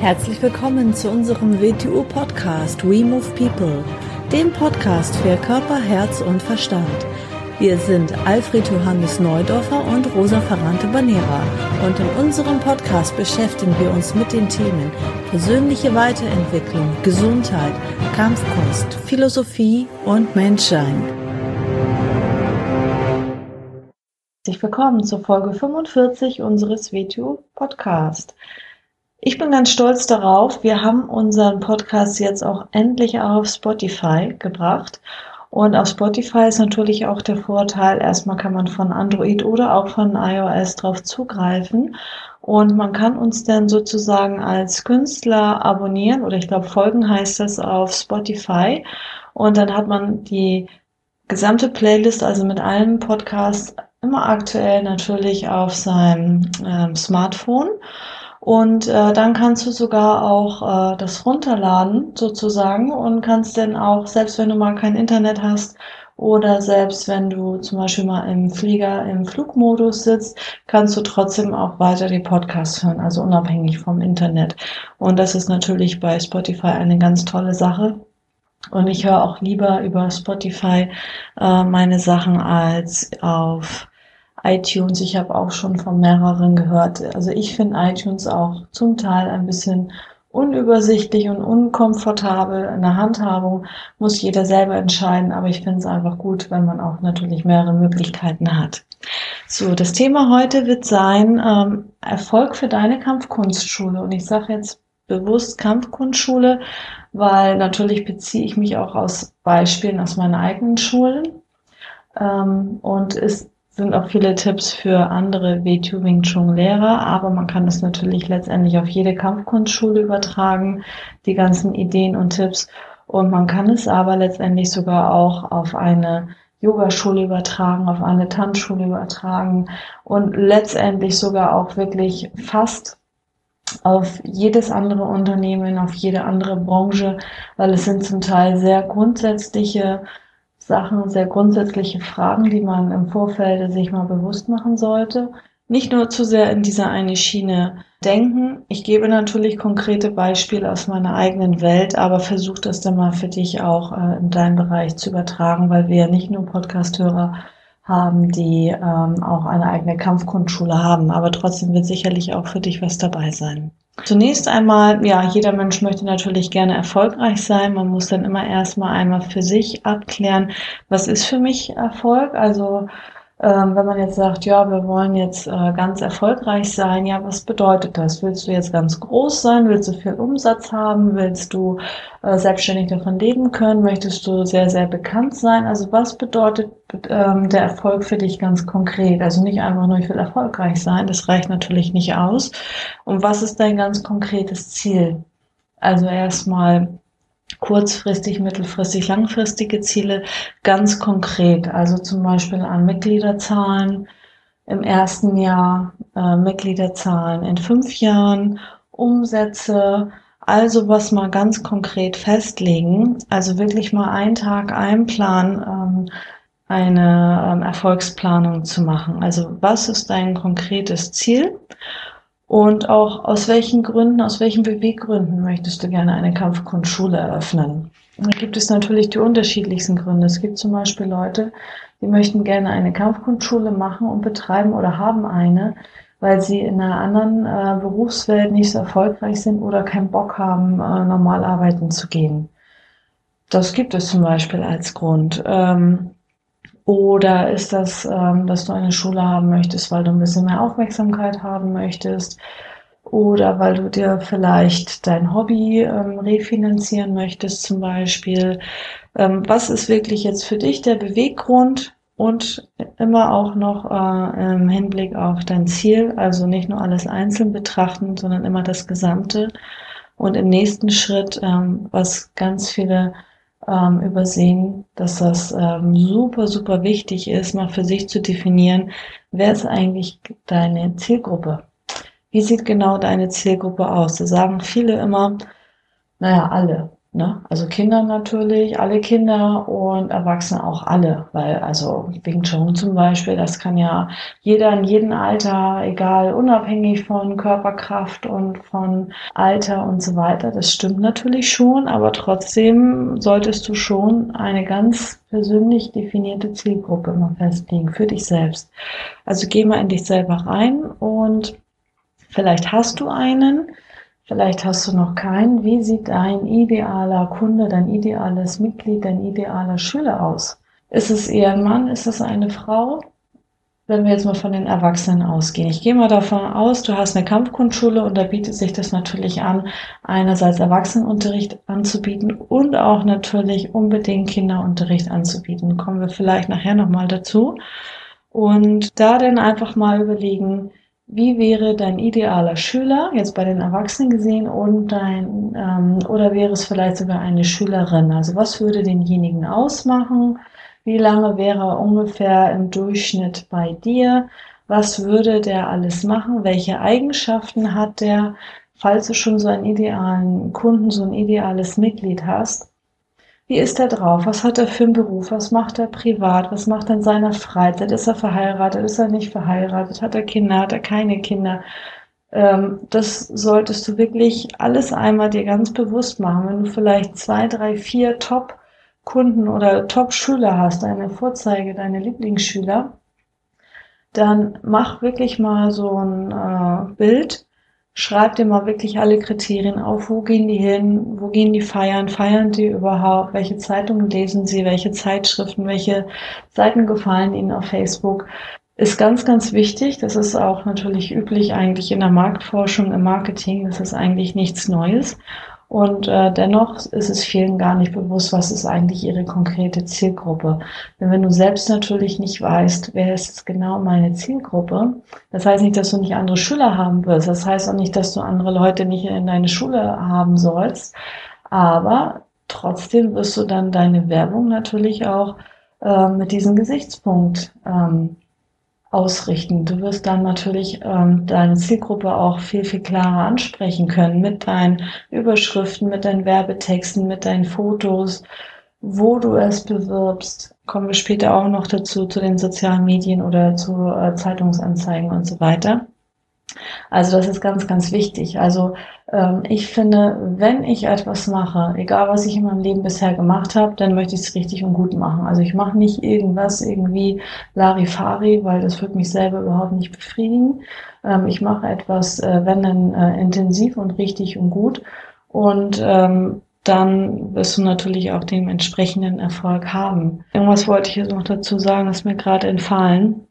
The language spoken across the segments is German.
Herzlich willkommen zu unserem WTU-Podcast We Move People, dem Podcast für Körper, Herz und Verstand. Wir sind Alfred Johannes Neudorfer und Rosa Ferrante-Banera und in unserem Podcast beschäftigen wir uns mit den Themen persönliche Weiterentwicklung, Gesundheit, Kampfkunst, Philosophie und Menschsein. Herzlich willkommen zur Folge 45 unseres WTU-Podcasts. Ich bin ganz stolz darauf, wir haben unseren Podcast jetzt auch endlich auf Spotify gebracht. Und auf Spotify ist natürlich auch der Vorteil, erstmal kann man von Android oder auch von iOS drauf zugreifen. Und man kann uns dann sozusagen als Künstler abonnieren oder ich glaube folgen heißt das auf Spotify. Und dann hat man die gesamte Playlist, also mit allen Podcasts, immer aktuell natürlich auf seinem Smartphone. Und dann kannst du sogar auch das runterladen sozusagen und kannst dann auch, selbst wenn du mal kein Internet hast oder selbst wenn du zum Beispiel mal im Flieger im Flugmodus sitzt, kannst du trotzdem auch weiter die Podcasts hören, also unabhängig vom Internet. Und das ist natürlich bei Spotify eine ganz tolle Sache. Und ich höre auch lieber über Spotify meine Sachen als auf iTunes. Ich habe auch schon von mehreren gehört. Also ich finde iTunes auch zum Teil ein bisschen unübersichtlich und unkomfortabel. In der Handhabung muss jeder selber entscheiden, aber ich finde es einfach gut, wenn man auch natürlich mehrere Möglichkeiten hat. So, das Thema heute wird sein, Erfolg für deine Kampfkunstschule. Und ich sage jetzt bewusst Kampfkunstschule, weil natürlich beziehe ich mich auch aus Beispielen aus meinen eigenen Schulen. Und es sind auch viele Tipps für andere WTU Wing Chun Lehrer, aber man kann es natürlich letztendlich auf jede Kampfkunstschule übertragen, die ganzen Ideen und Tipps. Und man kann es aber letztendlich sogar auch auf eine Yogaschule übertragen, auf eine Tanzschule übertragen und letztendlich sogar auch wirklich fast auf jedes andere Unternehmen, auf jede andere Branche, weil es sind zum Teil sehr grundsätzliche Sachen, sehr grundsätzliche Fragen, die man im Vorfeld sich mal bewusst machen sollte. Nicht nur zu sehr in diese eine Schiene denken. Ich gebe natürlich konkrete Beispiele aus meiner eigenen Welt, aber versuch das dann mal für dich auch in deinem Bereich zu übertragen, weil wir ja nicht nur Podcast-Hörer haben, die auch eine eigene Kampfkunstschule haben, aber trotzdem wird sicherlich auch für dich was dabei sein. Zunächst einmal, ja, jeder Mensch möchte natürlich gerne erfolgreich sein. Man muss dann immer erstmal einmal für sich abklären, was ist für mich Erfolg? Also wenn man jetzt sagt, ja, wir wollen jetzt ganz erfolgreich sein, ja, was bedeutet das? Willst du jetzt ganz groß sein? Willst du viel Umsatz haben? Willst du selbstständig davon leben können? Möchtest du sehr, sehr bekannt sein? Also was bedeutet der Erfolg für dich ganz konkret? Also nicht einfach nur, ich will erfolgreich sein, das reicht natürlich nicht aus. Und was ist dein ganz konkretes Ziel? Also erstmal kurzfristig, mittelfristig, langfristige Ziele ganz konkret. Also zum Beispiel an Mitgliederzahlen im ersten Jahr, Mitgliederzahlen in 5 Jahren, Umsätze, also was mal ganz konkret festlegen. Also wirklich mal einen Tag einplanen, eine Erfolgsplanung zu machen. Also was ist dein konkretes Ziel? Und auch aus welchen Gründen, aus welchen Beweggründen möchtest du gerne eine Kampfkunstschule eröffnen? Da gibt es natürlich die unterschiedlichsten Gründe. Es gibt zum Beispiel Leute, die möchten gerne eine Kampfkunstschule machen und betreiben oder haben eine, weil sie in einer anderen Berufswelt nicht so erfolgreich sind oder keinen Bock haben, normal arbeiten zu gehen. Das gibt es zum Beispiel als Grund. Oder ist das, dass du eine Schule haben möchtest, weil du ein bisschen mehr Aufmerksamkeit haben möchtest? Oder weil du dir vielleicht dein Hobby refinanzieren möchtest zum Beispiel? Was ist wirklich jetzt für dich der Beweggrund? Und immer auch noch im Hinblick auf dein Ziel, also nicht nur alles einzeln betrachten, sondern immer das Gesamte. Und im nächsten Schritt, was ganz viele übersehen, dass das super, super wichtig ist, mal für sich zu definieren, wer ist eigentlich deine Zielgruppe? Wie sieht genau deine Zielgruppe aus? Da sagen viele immer, naja, alle. Ne? Also Kinder natürlich, alle Kinder und Erwachsene auch alle, weil also Wing Chun zum Beispiel, das kann ja jeder in jedem Alter, egal, unabhängig von Körperkraft und von Alter und so weiter. Das stimmt natürlich schon, aber trotzdem solltest du schon eine ganz persönlich definierte Zielgruppe mal festlegen für dich selbst. Also geh mal in dich selber rein und vielleicht hast du einen. Vielleicht hast du noch keinen. Wie sieht dein idealer Kunde, dein ideales Mitglied, dein idealer Schüler aus? Ist es eher ein Mann? Ist es eine Frau? Wenn wir jetzt mal von den Erwachsenen ausgehen. Ich gehe mal davon aus, du hast eine Kampfkunstschule und da bietet sich das natürlich an, einerseits Erwachsenenunterricht anzubieten und auch natürlich unbedingt Kinderunterricht anzubieten. Kommen wir vielleicht nachher nochmal dazu. Und da dann einfach mal überlegen, wie wäre dein idealer Schüler, jetzt bei den Erwachsenen gesehen, und oder wäre es vielleicht sogar eine Schülerin? Also was würde denjenigen ausmachen? Wie lange wäre er ungefähr im Durchschnitt bei dir? Was würde der alles machen? Welche Eigenschaften hat der? Falls du schon so einen idealen Kunden, so ein ideales Mitglied hast, wie ist er drauf? Was hat er für einen Beruf? Was macht er privat? Was macht er in seiner Freizeit? Ist er verheiratet? Ist er nicht verheiratet? Hat er Kinder? Hat er keine Kinder? Das solltest du wirklich alles einmal dir ganz bewusst machen. Wenn du vielleicht 2, 3, 4 Top-Kunden oder Top-Schüler hast, deine Vorzeige, deine Lieblingsschüler, dann mach wirklich mal so ein Bild. Schreib dir mal wirklich alle Kriterien auf. Wo gehen die hin? Wo gehen die feiern? Feiern die überhaupt? Welche Zeitungen lesen sie? Welche Zeitschriften? Welche Seiten gefallen ihnen auf Facebook? Ist ganz, ganz wichtig. Das ist auch natürlich üblich eigentlich in der Marktforschung, im Marketing. Das ist eigentlich nichts Neues. Und dennoch ist es vielen gar nicht bewusst, was ist eigentlich ihre konkrete Zielgruppe. Denn wenn du selbst natürlich nicht weißt, wer ist jetzt genau meine Zielgruppe, das heißt nicht, dass du nicht andere Schüler haben wirst. Das heißt auch nicht, dass du andere Leute nicht in deine Schule haben sollst. Aber trotzdem wirst du dann deine Werbung natürlich auch mit diesem Gesichtspunkt ausrichten. Du wirst dann natürlich deine Zielgruppe auch viel, viel klarer ansprechen können mit deinen Überschriften, mit deinen Werbetexten, mit deinen Fotos, wo du es bewirbst. Kommen wir später auch noch dazu, zu den sozialen Medien oder zu Zeitungsanzeigen und so weiter. Also das ist ganz, ganz wichtig. Also ich finde, wenn ich etwas mache, egal was ich in meinem Leben bisher gemacht habe, dann möchte ich es richtig und gut machen. Also ich mache nicht irgendwas irgendwie Larifari, weil das wird mich selber überhaupt nicht befriedigen. Ich mache etwas, wenn dann intensiv und richtig und gut. Und dann wirst du natürlich auch den entsprechenden Erfolg haben. Irgendwas wollte ich jetzt noch dazu sagen, ist mir gerade entfallen.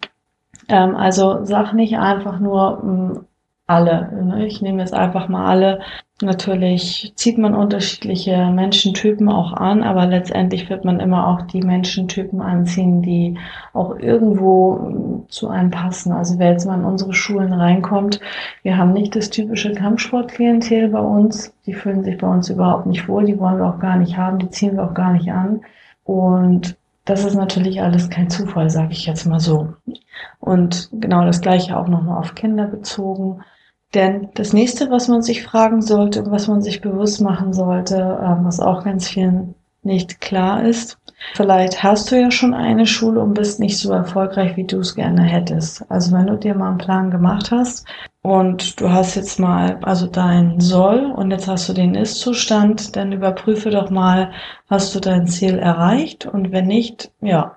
Also sag nicht einfach nur alle. Ne? Ich nehme jetzt einfach mal alle. Natürlich zieht man unterschiedliche Menschentypen auch an, aber letztendlich wird man immer auch die Menschentypen anziehen, die auch irgendwo zu einem passen. Also wer jetzt mal in unsere Schulen reinkommt, wir haben nicht das typische Kampfsportklientel bei uns. Die fühlen sich bei uns überhaupt nicht wohl, die wollen wir auch gar nicht haben, die ziehen wir auch gar nicht an. Und das ist natürlich alles kein Zufall, sage ich jetzt mal so. Und genau das Gleiche auch nochmal auf Kinder bezogen. Denn das nächste, was man sich fragen sollte, was man sich bewusst machen sollte, was auch ganz vielen nicht klar ist, vielleicht hast du ja schon eine Schule und bist nicht so erfolgreich, wie du es gerne hättest. Also wenn du dir mal einen Plan gemacht hast und du hast jetzt mal also dein Soll und jetzt hast du den Ist-Zustand, dann überprüfe doch mal, hast du dein Ziel erreicht, und wenn nicht, ja,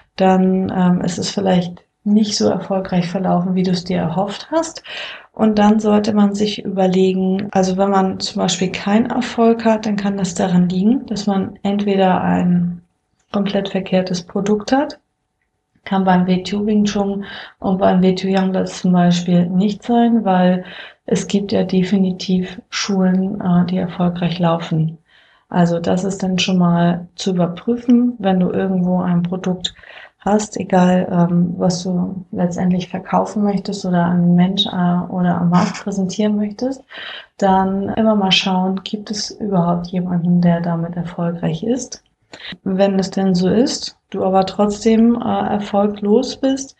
dann ist es vielleicht nicht so erfolgreich verlaufen, wie du es dir erhofft hast. Und dann sollte man sich überlegen, also wenn man zum Beispiel keinen Erfolg hat, dann kann das daran liegen, dass man entweder ein komplett verkehrtes Produkt hat, kann beim WTU Wing Chun und beim WTU Youngblood zum Beispiel nicht sein, weil es gibt ja definitiv Schulen, die erfolgreich laufen. Also das ist dann schon mal zu überprüfen, wenn du irgendwo ein Produkt hast, egal was du letztendlich verkaufen möchtest oder an den Mensch oder am Markt präsentieren möchtest, dann immer mal schauen, gibt es überhaupt jemanden, der damit erfolgreich ist. Wenn es denn so ist, du aber trotzdem erfolglos bist,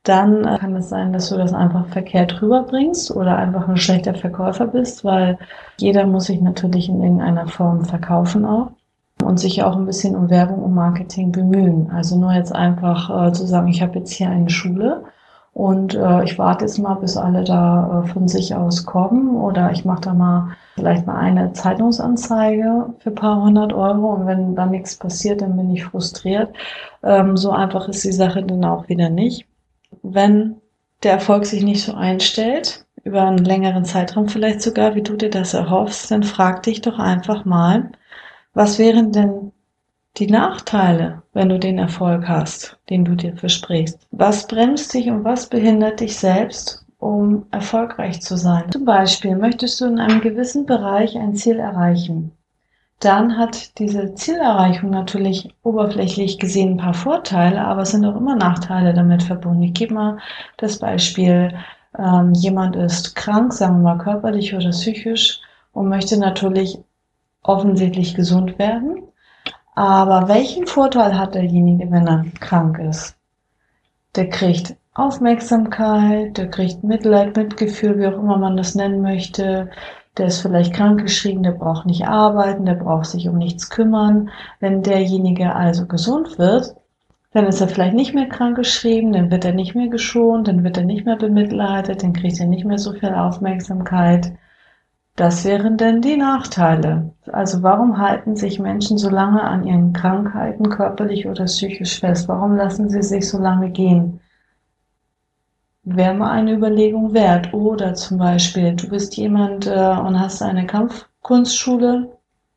dann kann es sein, dass du das einfach verkehrt rüberbringst oder einfach ein schlechter Verkäufer bist, weil jeder muss sich natürlich in irgendeiner Form verkaufen auch und sich auch ein bisschen um Werbung und Marketing bemühen. Also nur jetzt einfach zu sagen, ich habe jetzt hier eine Schule und ich warte jetzt mal, bis alle da von sich aus kommen, oder ich mache da mal vielleicht mal eine Zeitungsanzeige für ein paar 100 € und wenn dann nichts passiert, dann bin ich frustriert. So einfach ist die Sache dann auch wieder nicht. Wenn der Erfolg sich nicht so einstellt, über einen längeren Zeitraum vielleicht sogar, wie du dir das erhoffst, dann frag dich doch einfach mal, was wären denn die Nachteile, wenn du den Erfolg hast, den du dir versprichst? Was bremst dich und was behindert dich selbst, um erfolgreich zu sein? Zum Beispiel möchtest du in einem gewissen Bereich ein Ziel erreichen. Dann hat diese Zielerreichung natürlich oberflächlich gesehen ein paar Vorteile, aber es sind auch immer Nachteile damit verbunden. Ich gebe mal das Beispiel, jemand ist krank, sagen wir mal körperlich oder psychisch, und möchte natürlich offensichtlich gesund werden. Aber welchen Vorteil hat derjenige, wenn er krank ist? Der kriegt Aufmerksamkeit, der kriegt Mitleid, Mitgefühl, wie auch immer man das nennen möchte. Der ist vielleicht krankgeschrieben, der braucht nicht arbeiten, der braucht sich um nichts kümmern. Wenn derjenige also gesund wird, dann ist er vielleicht nicht mehr krankgeschrieben, dann wird er nicht mehr geschont, dann wird er nicht mehr bemitleidet, dann kriegt er nicht mehr so viel Aufmerksamkeit. Das wären denn die Nachteile. Also warum halten sich Menschen so lange an ihren Krankheiten, körperlich oder psychisch fest? Warum lassen sie sich so lange gehen? Wäre mal eine Überlegung wert. Oder zum Beispiel, du bist jemand und hast eine Kampfkunstschule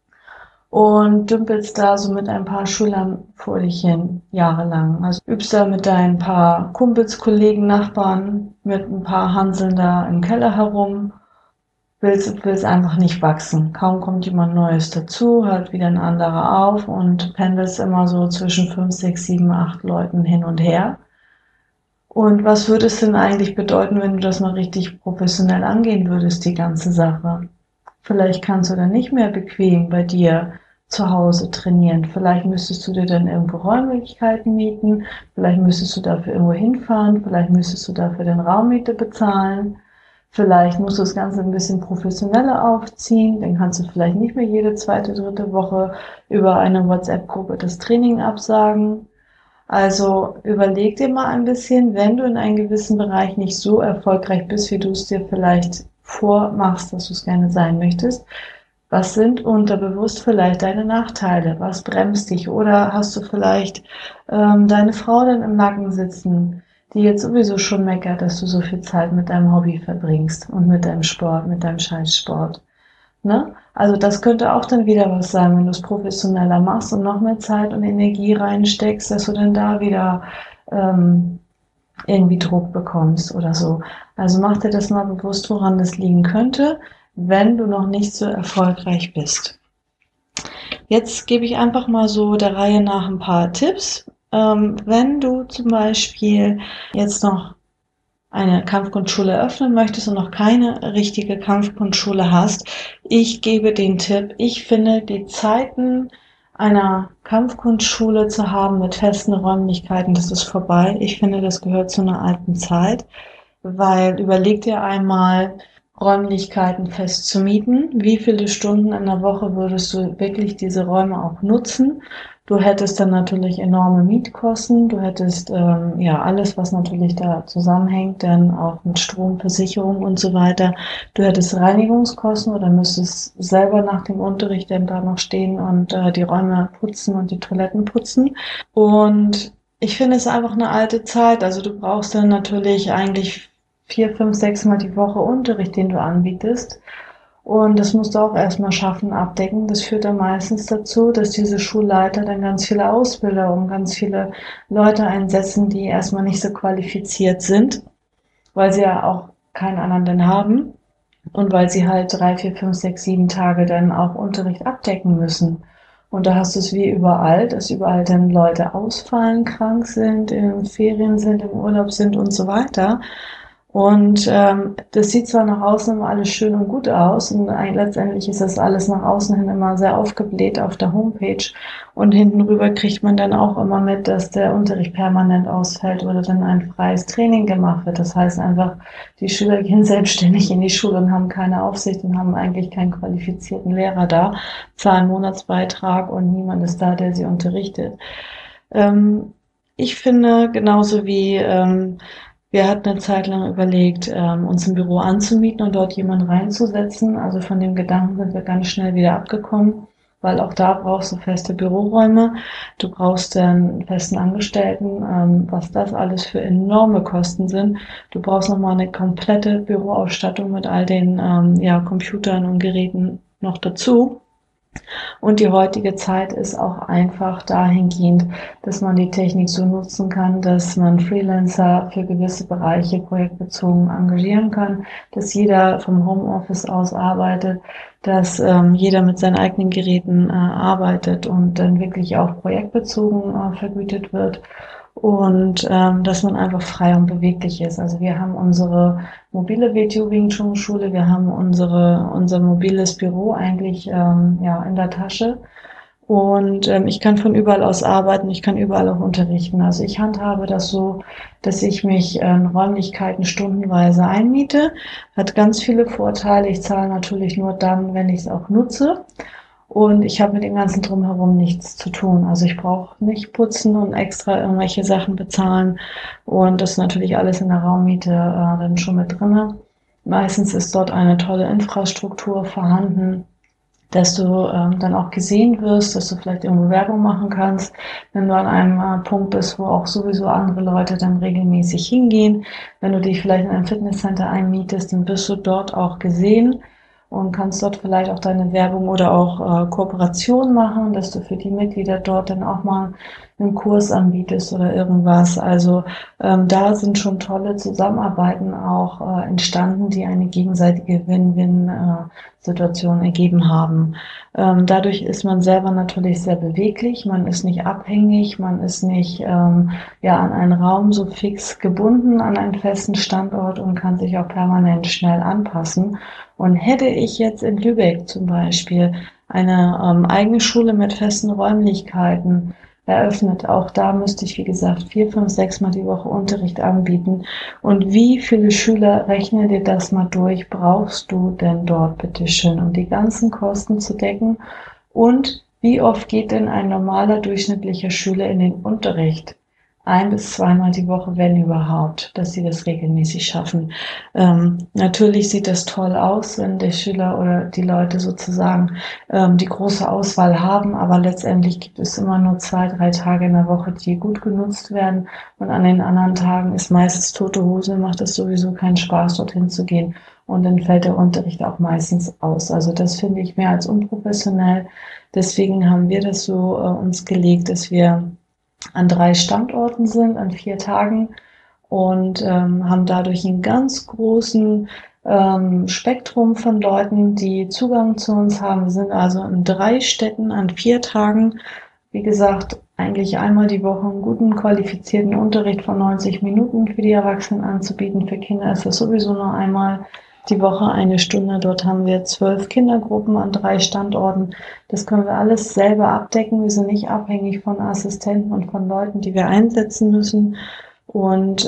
und dümpelst da so mit ein paar Schülern vor dich hin, jahrelang. Also übst da mit deinen paar Kumpels, Kollegen, Nachbarn, mit ein paar Hanseln da im Keller herum. Willst einfach nicht wachsen. Kaum kommt jemand Neues dazu, hört wieder ein anderer auf und pendelst immer so zwischen 5, 6, 7, 8 Leuten hin und her. Und was würde es denn eigentlich bedeuten, wenn du das mal richtig professionell angehen würdest, die ganze Sache? Vielleicht kannst du dann nicht mehr bequem bei dir zu Hause trainieren. Vielleicht müsstest du dir dann irgendwo Räumlichkeiten mieten. Vielleicht müsstest du dafür irgendwo hinfahren. Vielleicht müsstest du dafür den Raummiete bezahlen. Vielleicht musst du das Ganze ein bisschen professioneller aufziehen, dann kannst du vielleicht nicht mehr jede zweite, dritte Woche über eine WhatsApp-Gruppe das Training absagen. Also überleg dir mal ein bisschen, wenn du in einem gewissen Bereich nicht so erfolgreich bist, wie du es dir vielleicht vormachst, dass du es gerne sein möchtest, was sind unterbewusst vielleicht deine Nachteile? Was bremst dich? Oder hast du vielleicht deine Frau dann im Nacken sitzen, die jetzt sowieso schon meckert, dass du so viel Zeit mit deinem Hobby verbringst und mit deinem Sport, mit deinem Scheißsport. Ne? Also das könnte auch dann wieder was sein, wenn du es professioneller machst und noch mehr Zeit und Energie reinsteckst, dass du dann da wieder irgendwie Druck bekommst oder so. Also mach dir das mal bewusst, woran das liegen könnte, wenn du noch nicht so erfolgreich bist. Jetzt gebe ich einfach mal so der Reihe nach ein paar Tipps. Wenn du zum Beispiel jetzt noch eine Kampfkunstschule öffnen möchtest und noch keine richtige Kampfkunstschule hast, ich gebe den Tipp, ich finde die Zeiten einer Kampfkunstschule zu haben mit festen Räumlichkeiten, das ist vorbei. Ich finde, das gehört zu einer alten Zeit, weil überleg dir einmal, Räumlichkeiten fest zu mieten. Wie viele Stunden in der Woche würdest du wirklich diese Räume auch nutzen? Du hättest dann natürlich enorme Mietkosten. Du hättest alles, was natürlich da zusammenhängt, dann auch mit Strom, Versicherung und so weiter. Du hättest Reinigungskosten oder müsstest selber nach dem Unterricht dann da noch stehen und die Räume putzen und die Toiletten putzen. Und ich finde es einfach eine alte Zeit. Also du brauchst dann natürlich eigentlich 4, 5, 6 Mal die Woche Unterricht, den du anbietest. Und das musst du auch erstmal schaffen, abdecken. Das führt dann meistens dazu, dass diese Schulleiter dann ganz viele Ausbilder und ganz viele Leute einsetzen, die erstmal nicht so qualifiziert sind, weil sie ja auch keinen anderen dann haben und weil sie halt 3, 4, 5, 6, 7 Tage dann auch Unterricht abdecken müssen. Und da hast du es wie überall, dass überall dann Leute ausfallen, krank sind, in Ferien sind, im Urlaub sind und so weiter. Und das sieht zwar nach außen immer alles schön und gut aus und letztendlich ist das alles nach außen hin immer sehr aufgebläht auf der Homepage und hinten rüber kriegt man dann auch immer mit, dass der Unterricht permanent ausfällt oder dann ein freies Training gemacht wird. Das heißt einfach, die Schüler gehen selbstständig in die Schule und haben keine Aufsicht und haben eigentlich keinen qualifizierten Lehrer da, zahlen Monatsbeitrag und niemand ist da, der sie unterrichtet. Ich finde, genauso wie wir hatten eine Zeit lang überlegt, uns ein Büro anzumieten und dort jemanden reinzusetzen. Also von dem Gedanken sind wir ganz schnell wieder abgekommen, weil auch da brauchst du feste Büroräume. Du brauchst einen festen Angestellten, was das alles für enorme Kosten sind. Du brauchst nochmal eine komplette Büroausstattung mit all den Computern und Geräten noch dazu. Und die heutige Zeit ist auch einfach dahingehend, dass man die Technik so nutzen kann, dass man Freelancer für gewisse Bereiche projektbezogen engagieren kann, dass jeder vom Homeoffice aus arbeitet, dass jeder mit seinen eigenen Geräten arbeitet und dann wirklich auch projektbezogen vergütet wird. Und dass man einfach frei und beweglich ist. Also wir haben unsere mobile WTO Wing Chun Schule, wir haben unser mobiles Büro eigentlich in der Tasche und ich kann von überall aus arbeiten, ich kann überall auch unterrichten. Also ich handhabe das so, dass ich mich in Räumlichkeiten stundenweise einmiete, hat ganz viele Vorteile. Ich zahle natürlich nur dann, wenn ich es auch nutze. Und ich habe mit dem ganzen Drumherum nichts zu tun. Also ich brauche nicht putzen und extra irgendwelche Sachen bezahlen. Und das ist natürlich alles in der Raummiete dann schon mit drinne. Meistens ist dort eine tolle Infrastruktur vorhanden, dass du dann auch gesehen wirst, dass du vielleicht irgendwo Werbung machen kannst, wenn du an einem Punkt bist, wo auch sowieso andere Leute dann regelmäßig hingehen. Wenn du dich vielleicht in einem Fitnesscenter einmietest, dann wirst du dort auch gesehen und kannst dort vielleicht auch deine Werbung oder auch Kooperation machen, dass du für die Mitglieder dort dann auch mal einen Kurs anbietest oder irgendwas. Also da sind schon tolle Zusammenarbeiten auch entstanden, die eine gegenseitige Win-Win-Situation ergeben haben. Dadurch ist man selber natürlich sehr beweglich, man ist nicht abhängig, man ist nicht an einen Raum so fix gebunden, an einen festen Standort und kann sich auch permanent schnell anpassen. Und hätte ich jetzt in Lübeck zum Beispiel eine eigene Schule mit festen Räumlichkeiten eröffnet, auch da müsste ich, wie gesagt, 4, 5, 6 Mal die Woche Unterricht anbieten. Und wie viele Schüler, rechne dir das mal durch, brauchst du denn dort, bitteschön, um die ganzen Kosten zu decken? Und wie oft geht denn ein normaler durchschnittlicher Schüler in den Unterricht? 1 bis 2 Mal die Woche, wenn überhaupt, dass sie das regelmäßig schaffen. Natürlich sieht das toll aus, wenn der Schüler oder die Leute sozusagen die große Auswahl haben, aber letztendlich gibt es immer nur 2, 3 Tage in der Woche, die gut genutzt werden und an den anderen Tagen ist meistens tote Hose, macht es sowieso keinen Spaß, dorthin zu gehen und dann fällt der Unterricht auch meistens aus. Also das finde ich mehr als unprofessionell. Deswegen haben wir das so uns gelegt, dass wir an 3 Standorten sind, an 4 Tagen und haben dadurch einen ganz großen Spektrum von Leuten, die Zugang zu uns haben. Wir sind also in 3 Städten an 4 Tagen. Wie gesagt, eigentlich einmal die Woche einen guten, qualifizierten Unterricht von 90 Minuten für die Erwachsenen anzubieten. Für Kinder ist das sowieso nur einmal die Woche 1 Stunde. Dort haben wir 12 Kindergruppen an 3 Standorten. Das können wir alles selber abdecken. Wir sind nicht abhängig von Assistenten und von Leuten, die wir einsetzen müssen. Und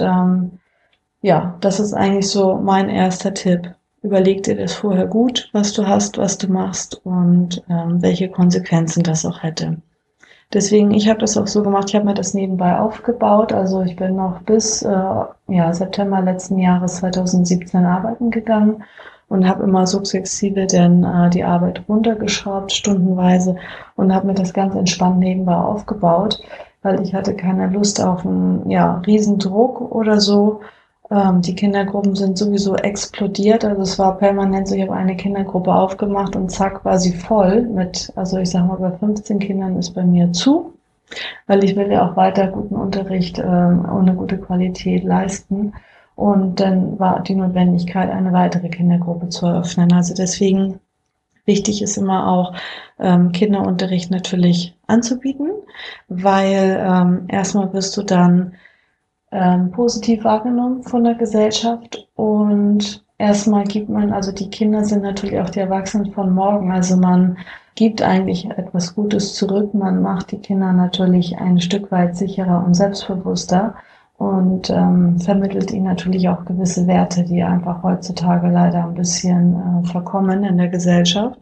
das ist eigentlich so mein erster Tipp. Überleg dir das vorher gut, was du hast, was du machst und welche Konsequenzen das auch hätte. Deswegen, ich habe das auch so gemacht, ich habe mir das nebenbei aufgebaut. Also ich bin noch bis September letzten Jahres 2017 arbeiten gegangen und habe immer sukzessive dann die Arbeit runtergeschraubt, stundenweise und habe mir das ganz entspannt nebenbei aufgebaut, weil ich hatte keine Lust auf einen Riesendruck oder so. Die Kindergruppen sind sowieso explodiert, also es war permanent so, ich habe eine Kindergruppe aufgemacht und zack war sie voll mit, also ich sag mal bei 15 Kindern ist bei mir zu, weil ich will ja auch weiter guten Unterricht ohne gute Qualität leisten und dann war die Notwendigkeit, eine weitere Kindergruppe zu eröffnen. Also deswegen wichtig ist immer auch Kinderunterricht natürlich anzubieten, weil erstmal wirst du dann positiv wahrgenommen von der Gesellschaft. Und erstmal gibt man, also die Kinder sind natürlich auch die Erwachsenen von morgen, also man gibt eigentlich etwas Gutes zurück. Man macht die Kinder natürlich ein Stück weit sicherer und selbstbewusster und vermittelt ihnen natürlich auch gewisse Werte, die einfach heutzutage leider ein bisschen verkommen in der Gesellschaft.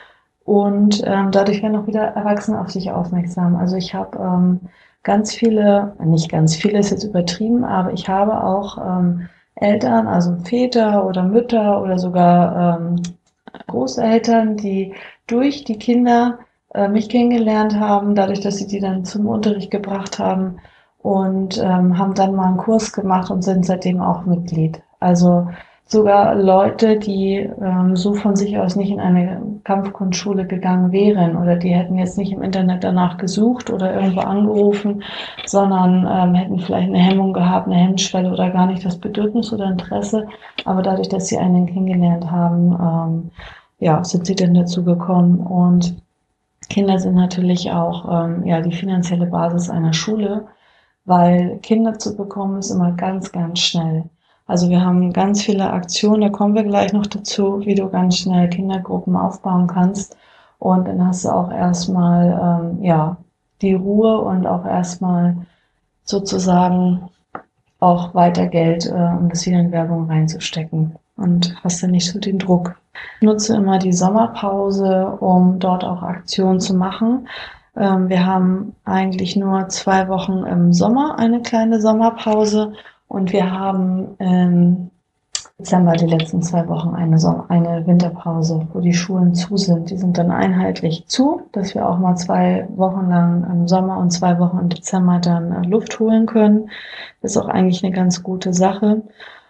Und dadurch werden auch wieder Erwachsene auf sich aufmerksam. Also ich habe ganz viele, nicht ganz viele ist jetzt übertrieben, aber ich habe auch Eltern, also Väter oder Mütter oder sogar Großeltern, die durch die Kinder mich kennengelernt haben, dadurch, dass sie die dann zum Unterricht gebracht haben und haben dann mal einen Kurs gemacht und sind seitdem auch Mitglied. Also sogar Leute, die so von sich aus nicht in eine Kampfkunstschule gegangen wären oder die hätten jetzt nicht im Internet danach gesucht oder irgendwo angerufen, sondern hätten vielleicht eine Hemmung gehabt, eine Hemmschwelle oder gar nicht das Bedürfnis oder Interesse. Aber dadurch, dass sie einen kennengelernt haben, sind sie dann dazu gekommen. Und Kinder sind natürlich auch die finanzielle Basis einer Schule, weil Kinder zu bekommen ist immer ganz, ganz schnell. Also wir haben ganz viele Aktionen, da kommen wir gleich noch dazu, wie du ganz schnell Kindergruppen aufbauen kannst. Und dann hast du auch erstmal die Ruhe und auch erstmal sozusagen auch weiter Geld, um das wieder in Werbung reinzustecken. Und hast dann nicht so den Druck. Ich nutze immer die Sommerpause, um dort auch Aktionen zu machen. Wir haben eigentlich nur 2 Wochen im Sommer eine kleine Sommerpause. Und wir haben im Dezember die letzten 2 Wochen eine Winterpause, wo die Schulen zu sind. Die sind dann einheitlich zu, dass wir auch mal 2 Wochen lang im Sommer und 2 Wochen im Dezember dann Luft holen können. Das ist auch eigentlich eine ganz gute Sache.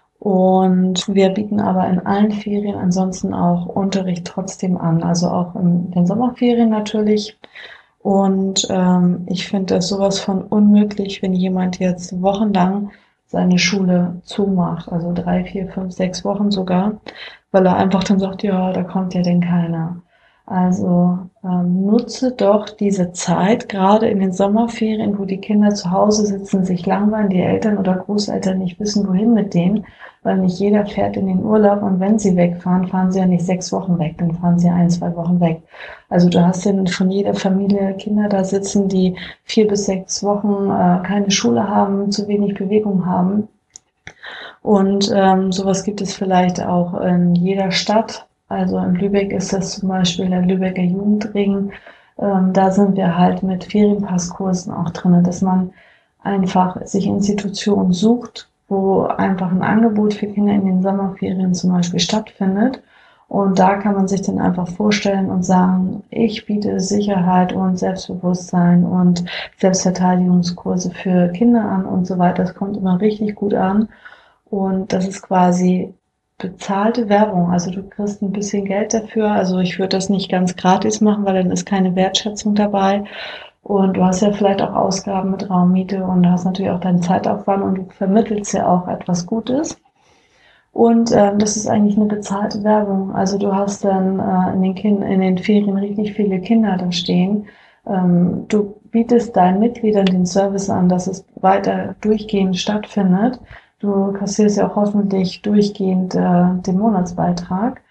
Und wir bieten aber in allen Ferien ansonsten auch Unterricht trotzdem an, also auch in den Sommerferien natürlich. Und ich finde das sowas von unmöglich, wenn jemand jetzt wochenlang seine Schule zumacht, also 3, 4, 5, 6 Wochen sogar, weil er einfach dann sagt, ja, da kommt ja denn keiner. Also nutze doch diese Zeit, gerade in den Sommerferien, wo die Kinder zu Hause sitzen, sich langweilen, die Eltern oder Großeltern nicht wissen, wohin mit denen, weil nicht jeder fährt in den Urlaub und wenn sie wegfahren, fahren sie ja nicht 6 Wochen weg, dann fahren sie 1, 2 Wochen weg. Also du hast dann von jeder Familie Kinder da sitzen, die 4 bis 6 Wochen keine Schule haben, zu wenig Bewegung haben. Und sowas gibt es vielleicht auch in jeder Stadt. Also in Lübeck ist das zum Beispiel der Lübecker Jugendring. Da sind wir halt mit Ferienpasskursen auch drin, dass man einfach sich Institutionen sucht, wo einfach ein Angebot für Kinder in den Sommerferien zum Beispiel stattfindet. Und da kann man sich dann einfach vorstellen und sagen, ich biete Sicherheit und Selbstbewusstsein und Selbstverteidigungskurse für Kinder an und so weiter. Das kommt immer richtig gut an. Und das ist quasi bezahlte Werbung. Also du kriegst ein bisschen Geld dafür. Also ich würde das nicht ganz gratis machen, weil dann ist keine Wertschätzung dabei. Und du hast ja vielleicht auch Ausgaben mit Raummiete und du hast natürlich auch deinen Zeitaufwand und du vermittelst ja auch etwas Gutes. Und das ist eigentlich eine bezahlte Werbung. Also du hast dann in den Ferien richtig viele Kinder da stehen. Du bietest deinen Mitgliedern den Service an, dass es weiter durchgehend stattfindet. Du kassierst ja auch hoffentlich durchgehend den Monatsbeitrag.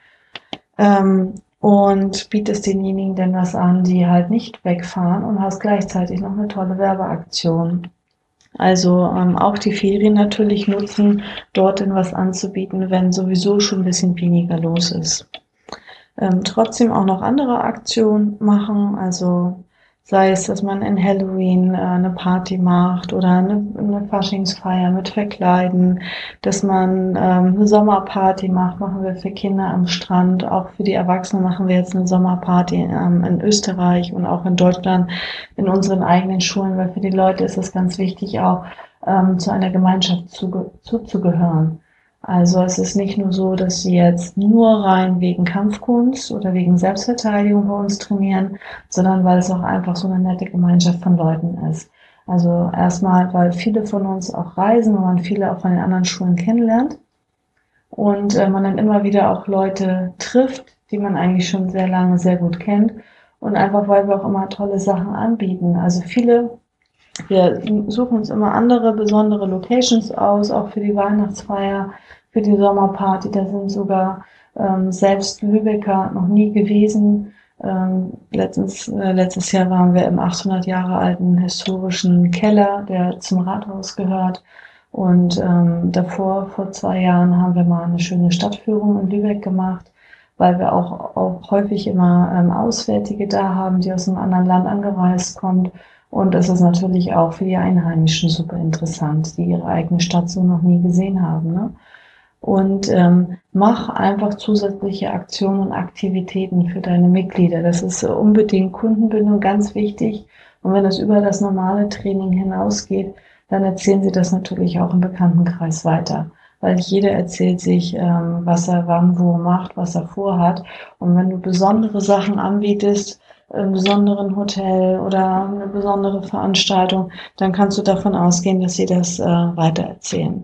Und bietest denjenigen denn was an, die halt nicht wegfahren und hast gleichzeitig noch eine tolle Werbeaktion. Also auch die Ferien natürlich nutzen, dort denn was anzubieten, wenn sowieso schon ein bisschen weniger los ist. Trotzdem auch noch andere Aktionen machen, also sei es, dass man in Halloween eine Party macht oder eine Faschingsfeier mit Verkleiden, dass man eine Sommerparty macht, machen wir für Kinder am Strand. Auch für die Erwachsenen machen wir jetzt eine Sommerparty in Österreich und auch in Deutschland in unseren eigenen Schulen, weil für die Leute ist es ganz wichtig, auch zu einer Gemeinschaft zuzugehören. Also es ist nicht nur so, dass sie jetzt nur rein wegen Kampfkunst oder wegen Selbstverteidigung bei uns trainieren, sondern weil es auch einfach so eine nette Gemeinschaft von Leuten ist. Also erstmal, weil viele von uns auch reisen und man viele auch von den anderen Schulen kennenlernt und man dann immer wieder auch Leute trifft, die man eigentlich schon sehr lange sehr gut kennt und einfach, weil wir auch immer tolle Sachen anbieten. Also viele Wir suchen uns immer andere besondere Locations aus, auch für die Weihnachtsfeier, für die Sommerparty. Da sind sogar selbst Lübecker noch nie gewesen. Letztes Jahr waren wir im 800 Jahre alten historischen Keller, der zum Rathaus gehört. Und davor, vor 2 Jahren, haben wir mal eine schöne Stadtführung in Lübeck gemacht, weil wir auch häufig immer Auswärtige da haben, die aus einem anderen Land angereist kommt. Und das ist natürlich auch für die Einheimischen super interessant, die ihre eigene Stadt so noch nie gesehen haben. Ne? Und mach einfach zusätzliche Aktionen und Aktivitäten für deine Mitglieder. Das ist unbedingt Kundenbindung ganz wichtig. Und wenn es über das normale Training hinausgeht, dann erzählen sie das natürlich auch im Bekanntenkreis weiter. Weil jeder erzählt sich, was er wann wo macht, was er vorhat. Und wenn du besondere Sachen anbietest, im besonderen Hotel oder eine besondere Veranstaltung, dann kannst du davon ausgehen, dass sie das weitererzählen.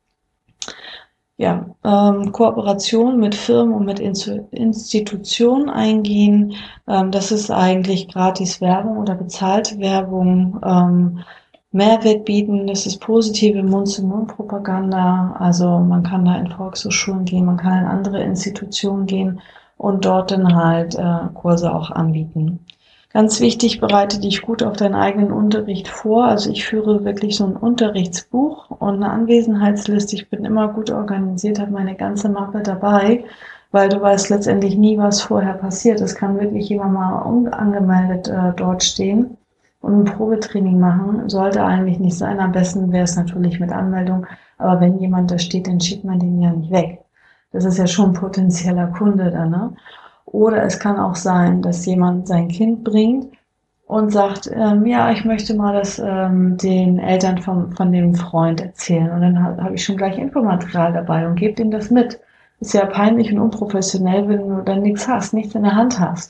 Ja, Kooperation mit Firmen und mit Institutionen eingehen, das ist eigentlich gratis Werbung oder bezahlte Werbung, Mehrwert bieten, das ist positive Mund-zu-Mund-Propaganda, also man kann da in Volkshochschulen gehen, man kann in andere Institutionen gehen und dort dann halt Kurse auch anbieten. Ganz wichtig, bereite dich gut auf deinen eigenen Unterricht vor. Also ich führe wirklich so ein Unterrichtsbuch und eine Anwesenheitsliste. Ich bin immer gut organisiert, habe meine ganze Mappe dabei, weil du weißt letztendlich nie, was vorher passiert. Es kann wirklich jemand mal unangemeldet dort stehen und ein Probetraining machen. Sollte eigentlich nicht sein. Am besten wäre es natürlich mit Anmeldung. Aber wenn jemand da steht, dann schickt man den ja nicht weg. Das ist ja schon ein potenzieller Kunde da, ne? Oder es kann auch sein, dass jemand sein Kind bringt und sagt, ja, ich möchte mal das den Eltern von dem Freund erzählen. Und dann habe ich schon gleich Infomaterial dabei und gebe ihm das mit. Ist ja peinlich und unprofessionell, wenn du dann nichts hast, nichts in der Hand hast.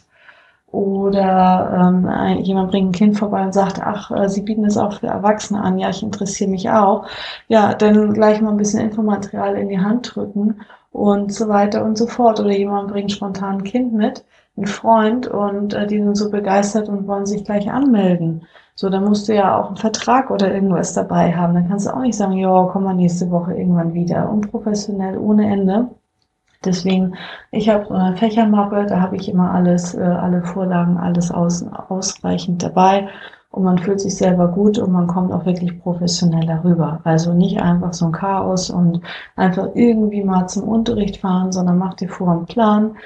Oder jemand bringt ein Kind vorbei und sagt, ach, Sie bieten es auch für Erwachsene an. Ja, ich interessiere mich auch. Ja, dann gleich mal ein bisschen Infomaterial in die Hand drücken und so weiter und so fort. Oder jemand bringt spontan ein Kind mit, ein Freund, und die sind so begeistert und wollen sich gleich anmelden. So, dann musst du ja auch einen Vertrag oder irgendwas dabei haben. Dann kannst du auch nicht sagen, ja, komm mal nächste Woche irgendwann wieder. Unprofessionell ohne Ende. Deswegen, ich habe eine Fächermappe, da habe ich immer alles, alle Vorlagen, alles ausreichend dabei. Und man fühlt sich selber gut und man kommt auch wirklich professionell darüber. Also nicht einfach so ein Chaos und einfach irgendwie mal zum Unterricht fahren, sondern mach dir vor einen Plan.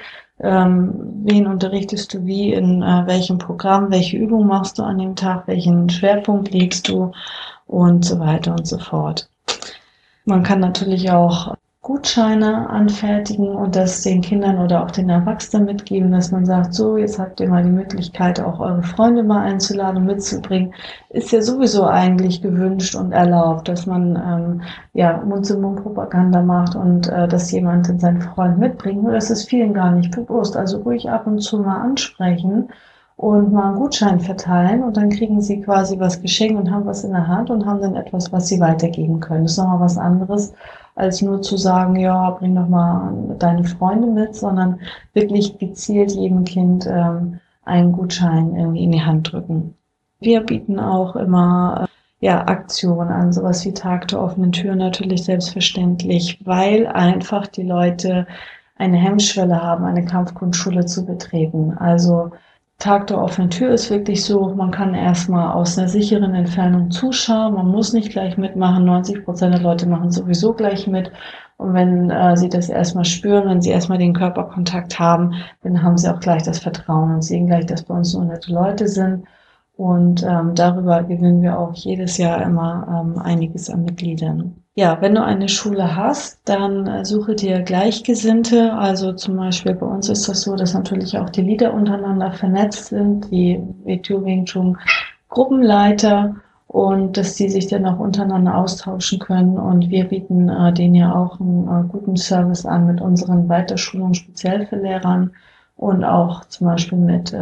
Wen unterrichtest du wie, in welchem Programm, welche Übung machst du an dem Tag, welchen Schwerpunkt legst du und so weiter und so fort. Man kann natürlich auch Gutscheine anfertigen und das den Kindern oder auch den Erwachsenen mitgeben, dass man sagt, so, jetzt habt ihr mal die Möglichkeit, auch eure Freunde mal einzuladen und mitzubringen. Ist ja sowieso eigentlich gewünscht und erlaubt, dass man Mund-zu-Mund-Propaganda macht und dass jemand seinen Freund mitbringt. Nur das ist vielen gar nicht bewusst. Also ruhig ab und zu mal ansprechen und mal einen Gutschein verteilen und dann kriegen sie quasi was geschenkt und haben was in der Hand und haben dann etwas, was sie weitergeben können. Das ist nochmal was anderes, als nur zu sagen, ja, bring doch mal deine Freunde mit, sondern wirklich gezielt jedem Kind einen Gutschein irgendwie in die Hand drücken. Wir bieten auch immer Aktionen an, sowas wie Tag der offenen Tür natürlich selbstverständlich, weil einfach die Leute eine Hemmschwelle haben, eine Kampfkunstschule zu betreten. Also Tag der offenen Tür ist wirklich so, man kann erstmal aus einer sicheren Entfernung zuschauen, man muss nicht gleich mitmachen, 90% der Leute machen sowieso gleich mit. Und wenn sie das erstmal spüren, wenn sie erstmal den Körperkontakt haben, dann haben sie auch gleich das Vertrauen und sehen gleich, dass bei uns nur nette Leute sind. Und darüber gewinnen wir auch jedes Jahr immer einiges an Mitgliedern. Ja, wenn du eine Schule hast, dann suche dir Gleichgesinnte. Also zum Beispiel bei uns ist das so, dass natürlich auch die Leader untereinander vernetzt sind, die WTO Wing Chun Gruppenleiter, und dass die sich dann auch untereinander austauschen können. Und wir bieten denen ja auch einen guten Service an mit unseren Weiterschulungen speziell für Lehrern und auch zum Beispiel mit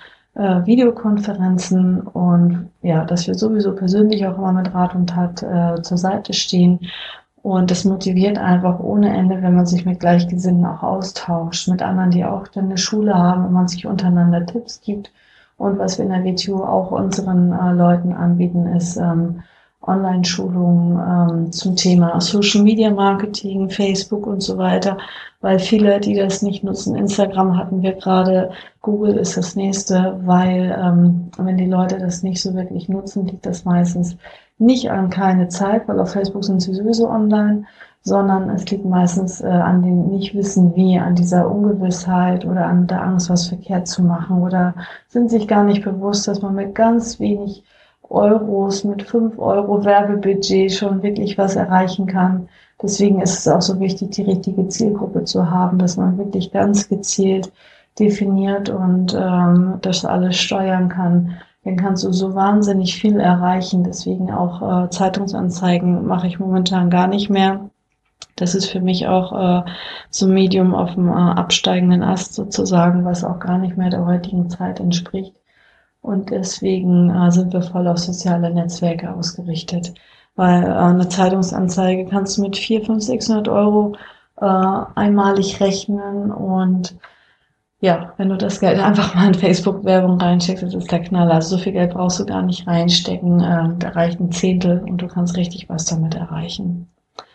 Videokonferenzen, und ja, dass wir sowieso persönlich auch immer mit Rat und Tat zur Seite stehen. Und das motiviert einfach ohne Ende, wenn man sich mit Gleichgesinnten auch austauscht, mit anderen, die auch dann eine Schule haben und man sich untereinander Tipps gibt Und was wir in der WTU auch unseren Leuten anbieten, ist Online-Schulungen zum Thema Social Media Marketing, Facebook und so weiter, weil viele, die das nicht nutzen, Instagram hatten wir gerade, Google ist das nächste, weil wenn die Leute das nicht so wirklich nutzen, liegt das meistens nicht an keine Zeit, weil auf Facebook sind sie sowieso online, sondern es liegt meistens an dem Nicht-Wissen wie, an dieser Ungewissheit oder an der Angst, was verkehrt zu machen oder sind sich gar nicht bewusst, dass man mit ganz wenig Euros, mit 5 Euro Werbebudget schon wirklich was erreichen kann. Deswegen ist es auch so wichtig, die richtige Zielgruppe zu haben, dass man wirklich ganz gezielt definiert und das alles steuern kann. Dann kannst du so wahnsinnig viel erreichen. Deswegen auch Zeitungsanzeigen mache ich momentan gar nicht mehr. Das ist für mich auch so ein Medium auf dem absteigenden Ast sozusagen, was auch gar nicht mehr der heutigen Zeit entspricht. Und deswegen sind wir voll auf soziale Netzwerke ausgerichtet. Weil eine Zeitungsanzeige kannst du mit 400, 500, 600 Euro einmalig rechnen. Und ja, wenn du das Geld einfach mal in Facebook-Werbung reinsteckst, das ist der Knaller. Also so viel Geld brauchst du gar nicht reinstecken. Da reicht ein Zehntel und du kannst richtig was damit erreichen.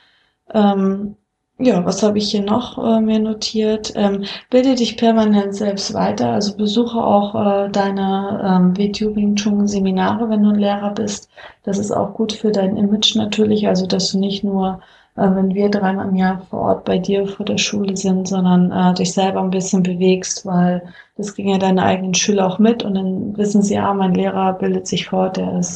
Ja, was habe ich hier noch mir notiert? Bilde dich permanent selbst weiter, also besuche auch deine WTU Wing Chun Seminare, wenn du ein Lehrer bist. Das ist auch gut für dein Image natürlich, also dass du nicht nur, wenn wir 3-mal im Jahr vor Ort bei dir vor der Schule sind, sondern dich selber ein bisschen bewegst, weil das kriegen ja deine eigenen Schüler auch mit und dann wissen sie, mein Lehrer bildet sich fort, der ist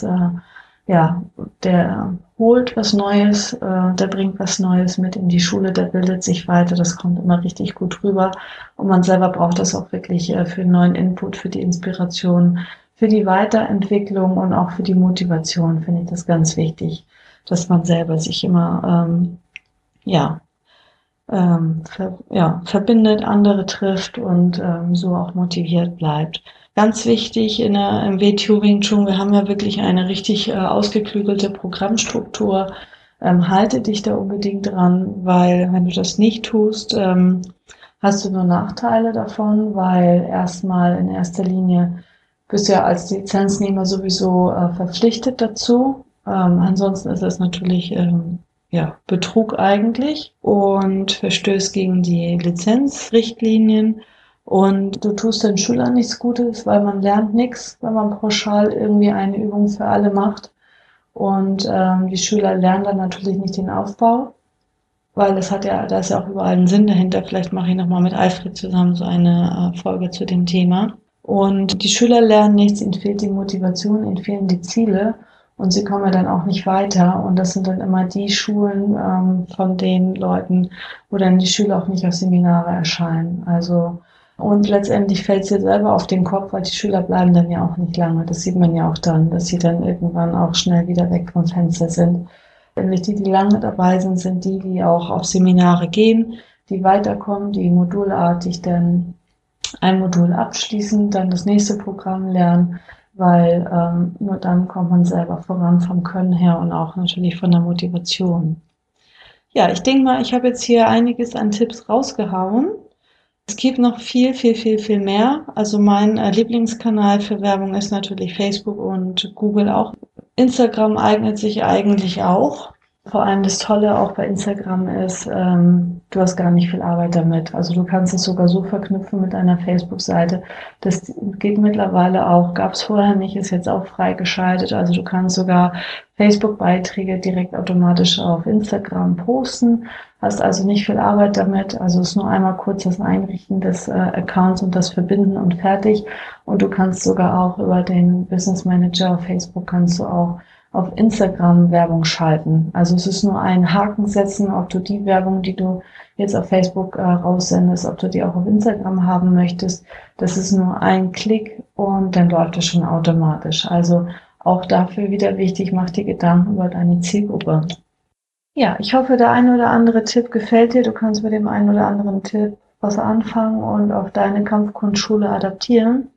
der holt was Neues, der bringt was Neues mit in die Schule, der bildet sich weiter, das kommt immer richtig gut rüber und man selber braucht das auch wirklich für neuen Input, für die Inspiration, für die Weiterentwicklung und auch für die Motivation finde ich das ganz wichtig, dass man selber sich immer verbindet, andere trifft und so auch motiviert bleibt. Ganz wichtig im WTU Wing Chun, wir haben ja wirklich eine richtig ausgeklügelte Programmstruktur. Halte dich da unbedingt dran, weil wenn du das nicht tust, hast du nur Nachteile davon, weil erstmal in erster Linie bist du ja als Lizenznehmer sowieso verpflichtet dazu. Ansonsten ist es natürlich Betrug eigentlich und verstößt gegen die Lizenzrichtlinien. Und du tust den Schülern nichts Gutes, weil man lernt nichts, wenn man pauschal irgendwie eine Übung für alle macht. Und die Schüler lernen dann natürlich nicht den Aufbau, weil da ist ja auch überall ein Sinn dahinter. Vielleicht mache ich nochmal mit Alfred zusammen so eine Folge zu dem Thema. Und die Schüler lernen nichts, ihnen fehlt die Motivation, ihnen fehlen die Ziele und sie kommen ja dann auch nicht weiter. Und das sind dann immer die Schulen von den Leuten, wo dann die Schüler auch nicht auf Seminare erscheinen. Und letztendlich fällt es dir selber auf den Kopf, weil die Schüler bleiben dann ja auch nicht lange. Das sieht man ja auch dann, dass sie dann irgendwann auch schnell wieder weg vom Fenster sind. Nämlich die lange dabei sind, sind die auch auf Seminare gehen, die weiterkommen, die modulartig dann ein Modul abschließen, dann das nächste Programm lernen, weil nur dann kommt man selber voran vom Können her und auch natürlich von der Motivation. Ja, ich denke mal, ich habe jetzt hier einiges an Tipps rausgehauen. Es gibt noch viel, viel, viel, viel mehr. Also mein Lieblingskanal für Werbung ist natürlich Facebook und Google auch. Instagram eignet sich eigentlich auch. Vor allem das Tolle auch bei Instagram ist, du hast gar nicht viel Arbeit damit. Also du kannst es sogar so verknüpfen mit einer Facebook-Seite. Das geht mittlerweile auch, gab es vorher nicht, ist jetzt auch freigeschaltet. Also du kannst sogar Facebook-Beiträge direkt automatisch auf Instagram posten. Hast also nicht viel Arbeit damit. Also es ist nur einmal kurz das Einrichten des Accounts und das Verbinden und fertig. Und du kannst sogar auch über den Business Manager auf Facebook kannst du auch auf Instagram Werbung schalten. Also es ist nur ein Haken setzen, ob du die Werbung, die du jetzt auf Facebook raussendest, ob du die auch auf Instagram haben möchtest. Das ist nur ein Klick und dann läuft das schon automatisch. Also auch dafür wieder wichtig, mach dir Gedanken über deine Zielgruppe. Ja, ich hoffe, der ein oder andere Tipp gefällt dir. Du kannst mit dem einen oder anderen Tipp was anfangen und auf deine Kampfkunstschule adaptieren.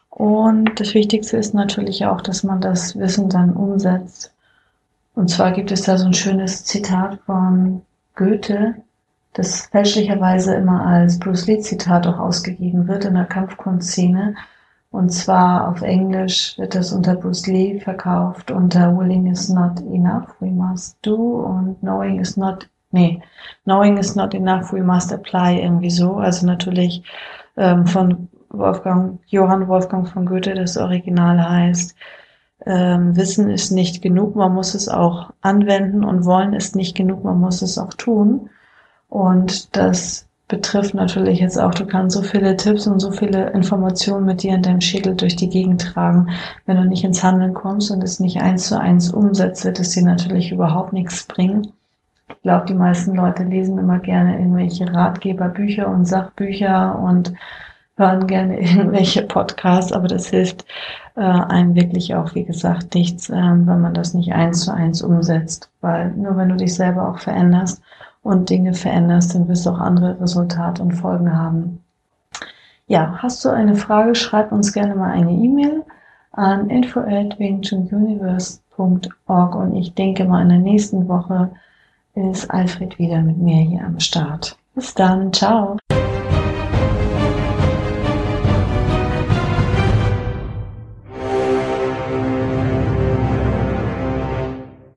Und das Wichtigste ist natürlich auch, dass man das Wissen dann umsetzt. Und zwar gibt es da so ein schönes Zitat von Goethe, das fälschlicherweise immer als Bruce Lee Zitat auch ausgegeben wird in der Kampfkunstszene. Und zwar auf Englisch wird das unter Bruce Lee verkauft unter Willing is not enough, we must do, und Knowing is not enough, we must apply, irgendwie so. Also natürlich von Johann Wolfgang von Goethe, das Original heißt, Wissen ist nicht genug, man muss es auch anwenden, und Wollen ist nicht genug, man muss es auch tun. Und das betrifft natürlich jetzt auch, du kannst so viele Tipps und so viele Informationen mit dir in deinem Schädel durch die Gegend tragen. Wenn du nicht ins Handeln kommst und es nicht 1:1 umsetzt, wird es dir natürlich überhaupt nichts bringen. Ich glaube, die meisten Leute lesen immer gerne irgendwelche Ratgeberbücher und Sachbücher und hören gerne irgendwelche Podcasts, aber das hilft einem wirklich auch, wie gesagt, nichts, wenn man das nicht 1:1 umsetzt. Weil nur wenn du dich selber auch veränderst und Dinge veränderst, dann wirst du auch andere Resultate und Folgen haben. Ja, hast du eine Frage, schreib uns gerne mal eine E-Mail an info@wingchununiverse.org, und ich denke mal, in der nächsten Woche ist Alfred wieder mit mir hier am Start. Bis dann, ciao!